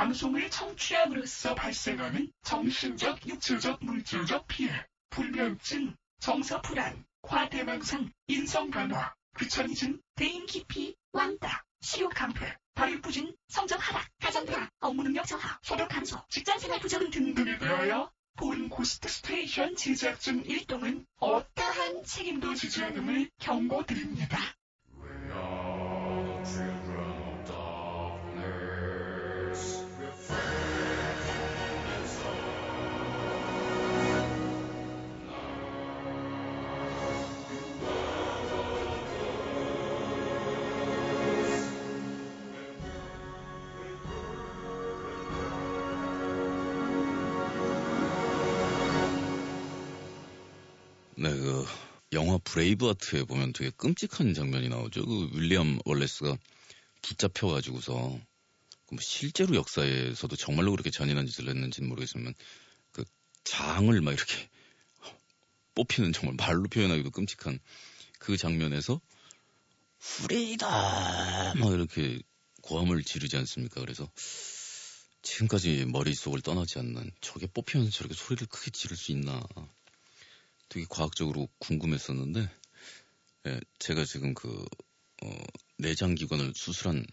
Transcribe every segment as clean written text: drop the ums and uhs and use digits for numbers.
방송을 청취함으로써 발생하는 정신적, 육체적, 물질적 피해, 불면증, 정서불안, 과대망상, 인성변화, 귀차니즘, 대인기피, 왕따, 식욕감퇴, 발육부진, 성적 하락, 가정불안, 업무능력 저하, 소득 감소, 직장생활 부정 등등에 대하여 본 고스트 스테이션 제작진 일동은 어떠한 책임도 지지 않음을 경고드립니다. 네, 영화 브레이브하트에 보면 되게 끔찍한 장면이 나오죠. 윌리엄 월레스가 붙잡혀가지고서 뭐 실제로 역사에서도 정말로 그렇게 잔인한 짓을 했는지는 모르겠지만 장을 막 이렇게 뽑히는, 정말 말로 표현하기도 끔찍한 그 장면에서 후레이다 막 이렇게 고함을 지르지 않습니까? 그래서 지금까지 머릿속을 떠나지 않는, 저게 뽑히면서 저렇게 소리를 크게 지를 수 있나, 되게 과학적으로 궁금했었는데, 예, 제가 지금 내장기관을 수술한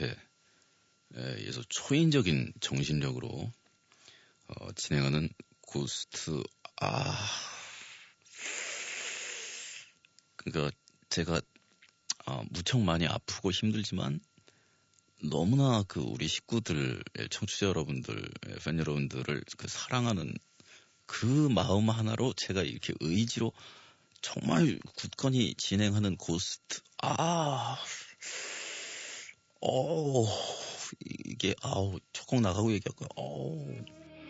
상태에서 초인적인 정신력으로 진행하는 고스트, 그러니까 제가 무척 많이 아프고 힘들지만 너무나 우리 식구들, 청취자 여러분들, 팬 여러분들을 사랑하는 그 마음 하나로 제가 이렇게 의지로 정말 굳건히 진행하는 고스트. 이게 척곡 나가고 얘기할까요?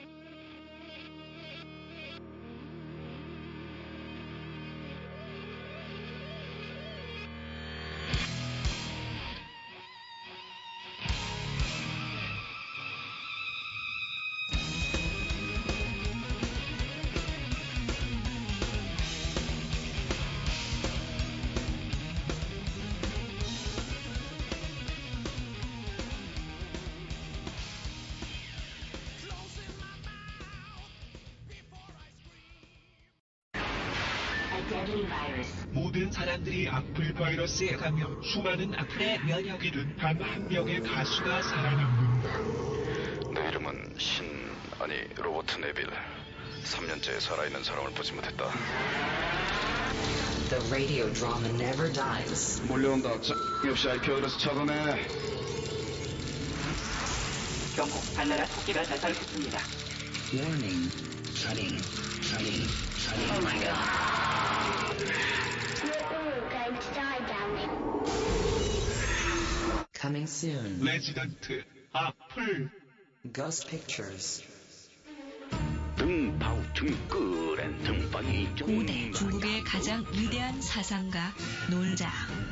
모든 사람들이 악플 바이러스에 감염, 수많은 악플의 면역이 된 단 한 명의 가수가 살아남는다. 내 이름은 로버트 네빌. 3년째 살아있는 사람을 보지 못했다. The radio drama never dies. 몰려온다. 역시 IPO에서 차단해. 경고, 발나라 토끼가 나타났습니다. Warning. Shutting. Oh my god. We're going to die down there. Coming soon. 레지던트, 악플. Ghost Pictures. 고대 중국의 가장 위대한 사상가 놀자.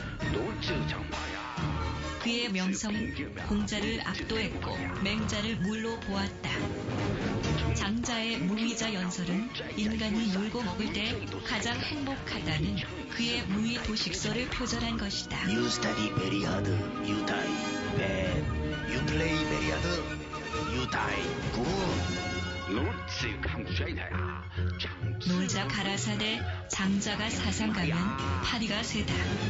그의 명성은 공자를 압도했고 맹자를 물로 보았다. 장자의 무의자 연설은 인간이 놀고 먹을 때 가장 행복하다는 그의 무의 도식설을 표절한 것이다. You study very hard, you die bad. You play very hard, you die good. 놀자 가라사대 장자가 사상 가면 파리가 세다.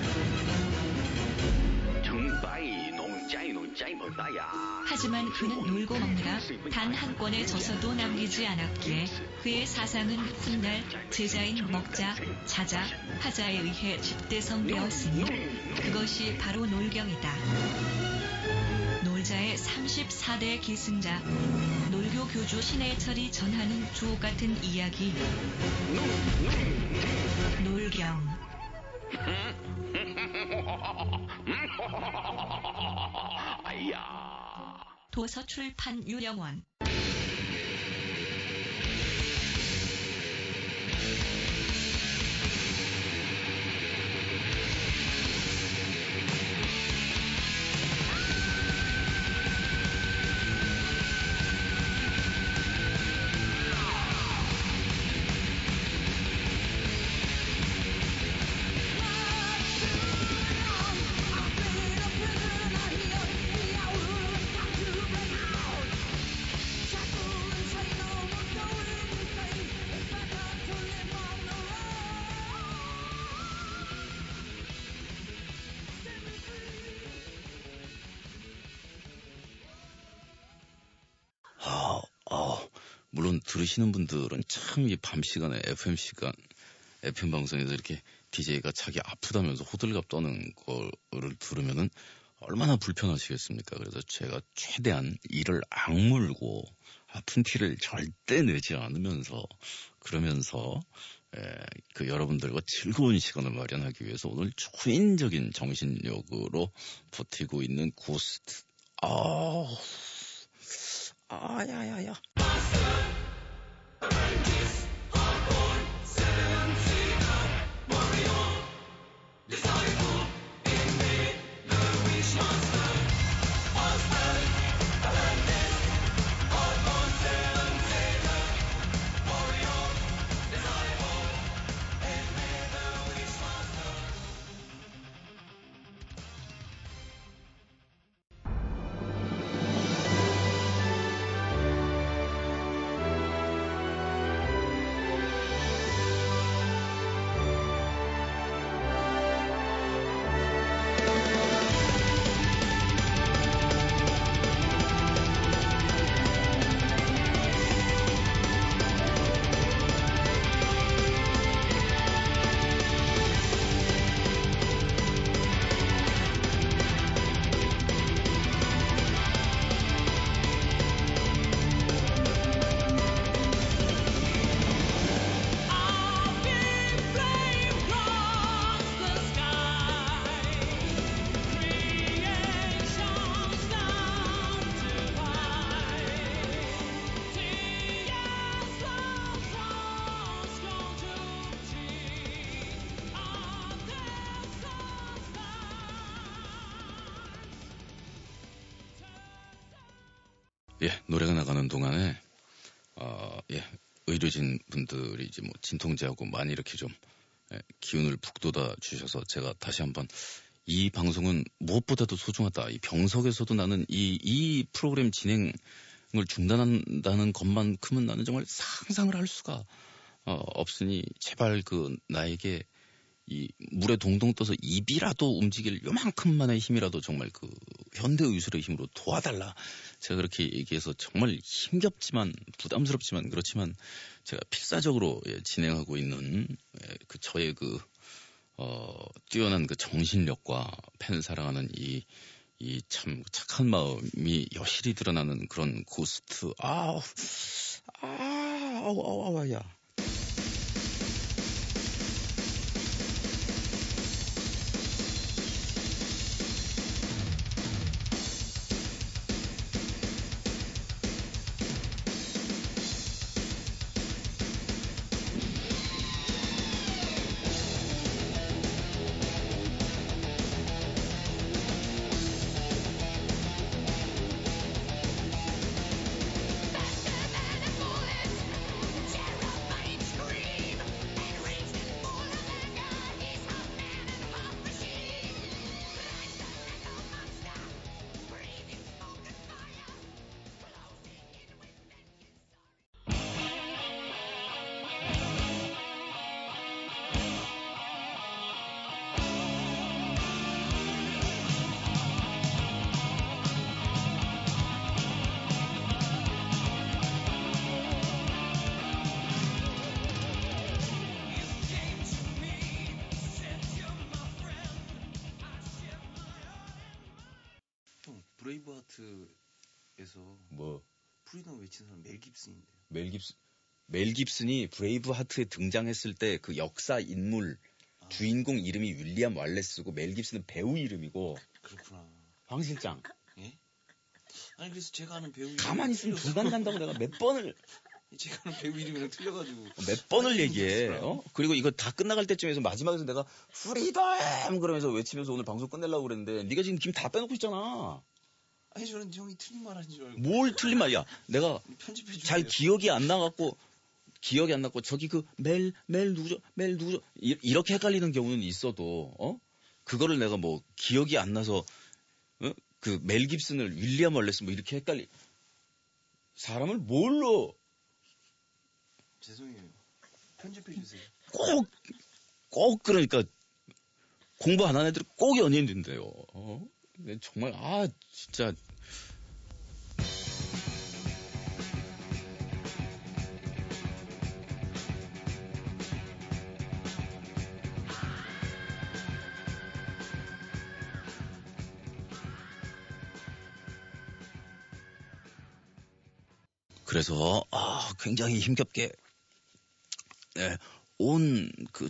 하지만 그는 놀고 먹느라 단 한 권의 저서도 남기지 않았기에 그의 사상은 훗날 제자인 먹자, 자자, 하자에 의해 집대성되었으니 그것이 바로 놀경이다. 놀자의 34대 기승자, 놀교 교주 신해철이 전하는 주옥같은 이야기, 놀경. 도서출판 유령원. 들으시는 분들은 참 이 밤 시간에 FM 방송에서 이렇게 DJ가 자기 아프다면서 호들갑 떠는 거를 들으면은 얼마나 불편하시겠습니까? 그래서 제가 최대한 이를 악물고 아픈 티를 절대 내지 않으면서 그러면서 그 여러분들과 즐거운 시간을 마련하기 위해서 오늘 초인적인 정신력으로 버티고 있는 고스트. 야야야. 노래가 나가는 동안에 의료진 분들이 이제 뭐 진통제하고 많이 이렇게 좀 기운을 북돋아 주셔서 제가 다시 한번 이 방송은 무엇보다도 소중하다. 이 병석에서도 나는 이 프로그램 진행을 중단한다는 것만큼은 나는 정말 상상을 할 수가 없으니 제발 그 나에게 이 물에 동동 떠서 입이라도 움직일 요만큼만의 힘이라도 정말 그 현대의술의 힘으로 도와달라. 제가 그렇게 얘기해서 정말 힘겹지만 부담스럽지만 그렇지만 제가 필사적으로 진행하고 있는 그 저의 그 뛰어난 그 정신력과 팬을 사랑하는 이 참 착한 마음이 여실히 드러나는 그런 고스트. 야. 브레이브하트에서 뭐 프리덤 외친 사람 멜 깁슨인데요. 멜 깁슨이 브레이브하트에 등장했을 때 그 역사 인물 주인공 이름이 윌리엄 왈레스고 멜 깁슨은 배우 이름이고. 그렇구나. 황 실장. 예? 아니 그래서 제가 아는 배우 가만히 있으면 불만 난다고 내가 몇 번을 제가 아는 배우 이름이랑 틀려가지고 몇 번을 얘기해. 그리고 이거 다 끝나갈 때쯤에서 마지막에서 내가 프리덤 그러면서 외치면서 오늘 방송 끝내려고 그랬는데 네가 지금 김 다 빼놓고 있잖아. 아니 저는 형이 틀린 말 하신 줄 알고. 뭘 틀린 말이야. 내가 잘 기억이 안 나갖고 저기 그 멜 누구죠? 이렇게 헷갈리는 경우는 있어도 그거를 내가 뭐 기억이 안 나서 그 멜 깁슨을 윌리엄 월레스 뭐 이렇게 사람을 뭘로. 죄송해요. 편집해 주세요. 꼭 그러니까 공부 안 하는 애들이 꼭 연예인 된대요. 정말 진짜 그래서 굉장히 힘겹게 온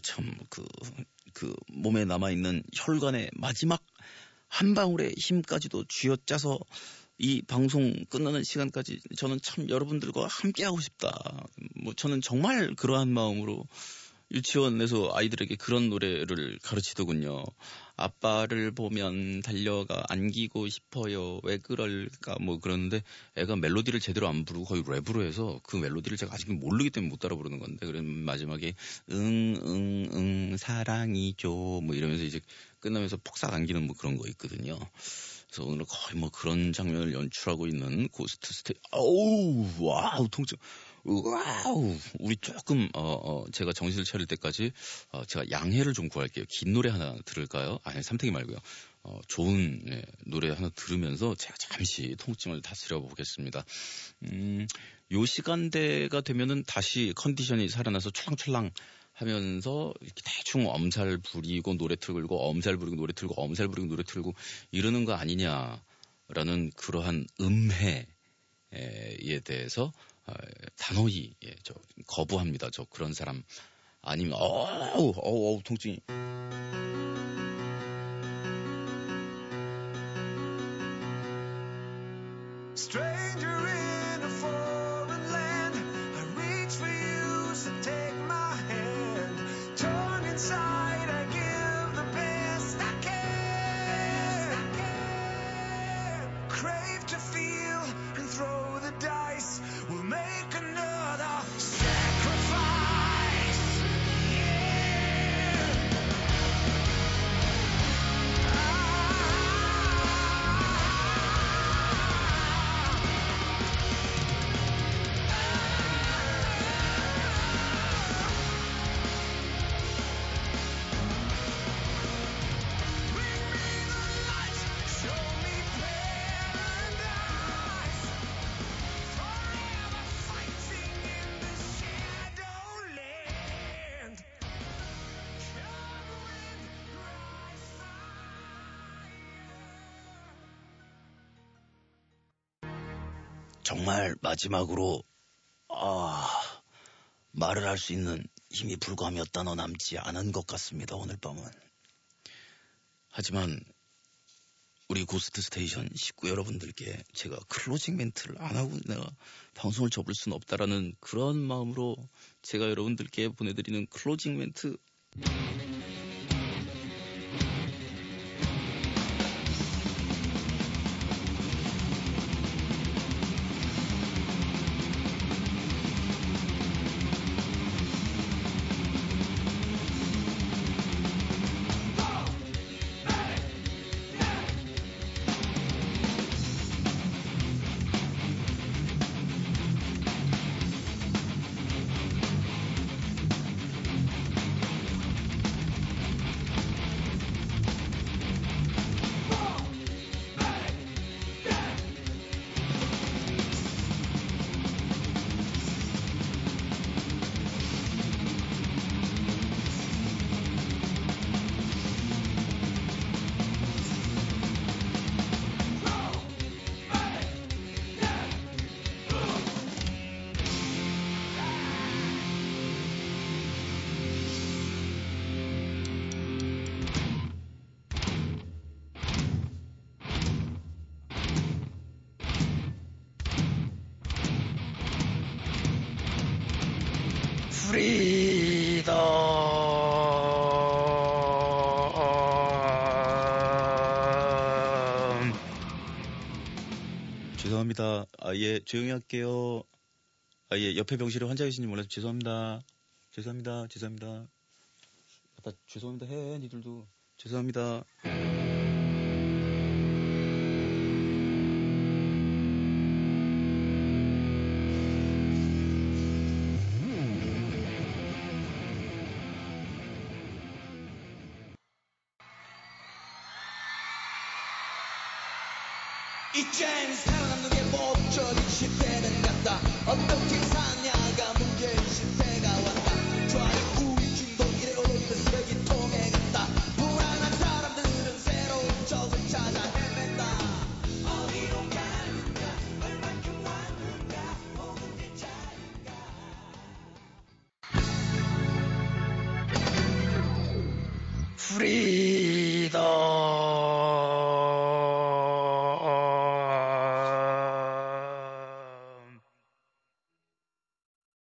그 몸에 남아있는 혈관의 마지막 한 방울의 힘까지도 쥐어짜서 이 방송 끝나는 시간까지 저는 참 여러분들과 함께하고 싶다. 뭐 저는 정말 그러한 마음으로 유치원에서 아이들에게 그런 노래를 가르치더군요. 아빠를 보면 달려가 안기고 싶어요. 왜 그럴까 뭐 그러는데 애가 멜로디를 제대로 안 부르고 거의 랩으로 해서 그 멜로디를 제가 아직 모르기 때문에 못 따라 부르는 건데 그래서 마지막에 사랑이죠 뭐 이러면서 이제 끝나면서 폭삭 안기는 뭐 그런 거 있거든요. 그래서 오늘 거의 뭐 그런 장면을 연출하고 있는 고스트 스테이션. 와우 통증. 와우, 우리 조금, 제가 정신을 차릴 때까지, 제가 양해를 좀 구할게요. 긴 노래 하나 들을까요? 아니, 삼탱이 말고요. 좋은, 노래 하나 들으면서 제가 잠시 통증을 다스려 보겠습니다. 요 시간대가 되면은 다시 컨디션이 살아나서 촐랑촐랑 하면서 이렇게 대충 엄살 부리고 노래 틀고, 엄살 부리고 노래 틀고, 엄살 부리고 노래 틀고, 이러는 거 아니냐라는 그러한 음해에 대해서, 단호히 저 거부합니다. 저 그런 사람 아니면 통증이. Stranger in a foreign land, I reach for you, so take my hand. Torn inside, I give the best I can. Crave to feel and throw the dice. We'll make another sacrifice. Yeah. 정말 마지막으로 말을 할 수 있는 힘이 불과 몇 단어 남지 않은 것 같습니다. 오늘 밤은. 하지만 우리 고스트 스테이션 식구 여러분들께 제가 클로징 멘트를 안 하고 내가 방송을 접을 수는 없다라는 그런 마음으로 제가 여러분들께 보내드리는 클로징 멘트. 프리덤. 죄송합니다. 예, 조용히 할게요. 예, 옆에 병실에 환자 계신지 몰라서 죄송합니다. 죄송합니다. 아빠 죄송합니다 해, 니들도. 죄송합니다. 이젠 살아남는 게 목적인 시대는 같다. 어떻게 사냐가 문제인 시대가 왔다. 좌익 우익 중독 이래 오르는 쓰레기통에 갔다. 불안한 사람들은 새로운 적을 찾아 헤맨다. 어디로 가는가 얼만큼 왔는가 모든 프리덤.